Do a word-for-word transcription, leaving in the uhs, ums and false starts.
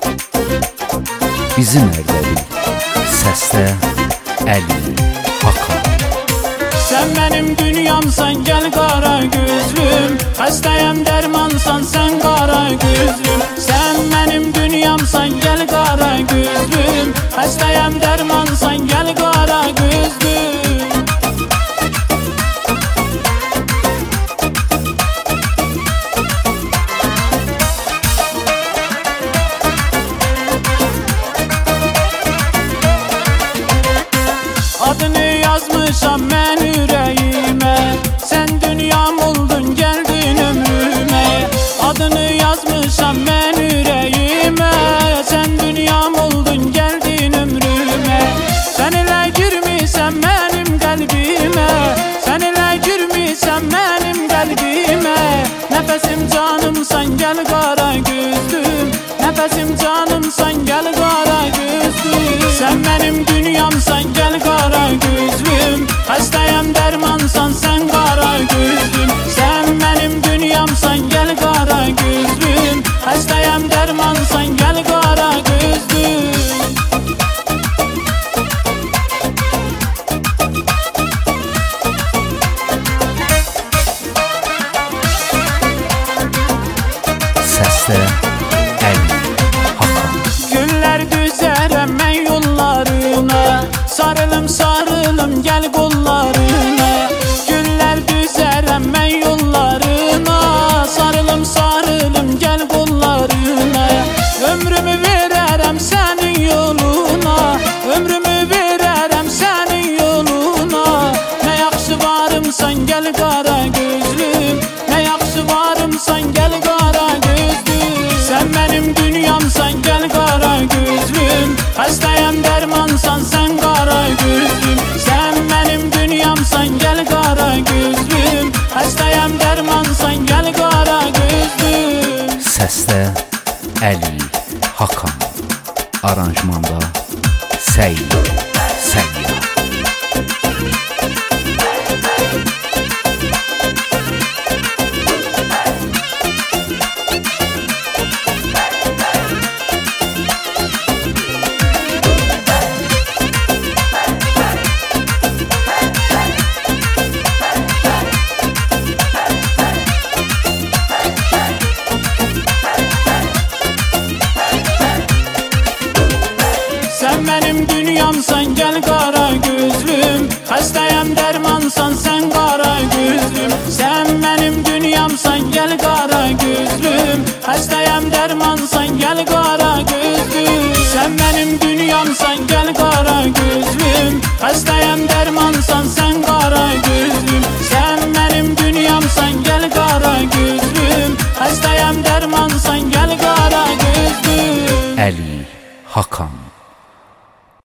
Bizim Ərdəbil, səsdə Əli Hakan. Sən mənim dünyamsan, gəl qara gözlüm. Xəstəyəm, dərmansan, sən qara gözlüm. Sən mənim dünyamsan, gəl qara gözlüm. Xəstəyəm, dərmansan, gəl qara gözlüm. Adını yazmışam mən ürəyimə, sən dünyam oldun, gəldin ömrümə. Adını yazmışam mən ürəyimə, sən dünyam oldun, gəldin ömrümə. Sən elə girmisən mənim qəlbimə, sən elə girmisən mənim qəlbimə. Nəfəsim canımsan, gəl qara gözlüm. Nəfəsim canımsan, gəl qara gözlüm. Sən mənim dünyamsan, gəl qara gözlüm. Xəstəyəm, dərmansan, sən qara gözlüm. Sən mənim dünyamsan, gəl qara gözlüm. Xəstəyəm, dərmansan, gəl qara gözlüm. Səsdə Əli Hakan. Günlər düzərəm mən yollarına, sarılım sarılım gəl qollarına. Günlər düzərəm mən yollarına, sarılım sarılım gəl qollarına. Ömrümü verərəm sənin yoluna, ömrümü verərəm sənin yoluna. Nə yaxşı varımsan, gəl qara gözlüm. Nə yaxşı varımsan, gəl qara gözlüm. Sən mənim dünyamsan, gəl qara gözlüm. Xəstəyəm, dərmansan, sən qara gözlüm. Sən mənim dünyamsan, gəl qara gözlüm. Xəstəyəm, dərmansan, gəl qara gözlüm. Səsdə Əli Hakan. Aranjmanda Səid Səyyar. Sən mənim dünyamsan, gəl qara gözlüm. Xəstəyəm, dərmansan, sən qara gözlüm. Sən mənim dünyamsan, gəl qara gözlüm. Xəstəyəm, dərmansan, gəl qara gözlüm. Sən mənim dünyamsan, gəl qara gözlüm. Xəstəyəm, dərmansan, sən qara gözlüm. Sən mənim dünyamsan, gəl qara gözlüm. Xəstəyəm, dərmansan, gəl qara gözlüm. Əli Hakan.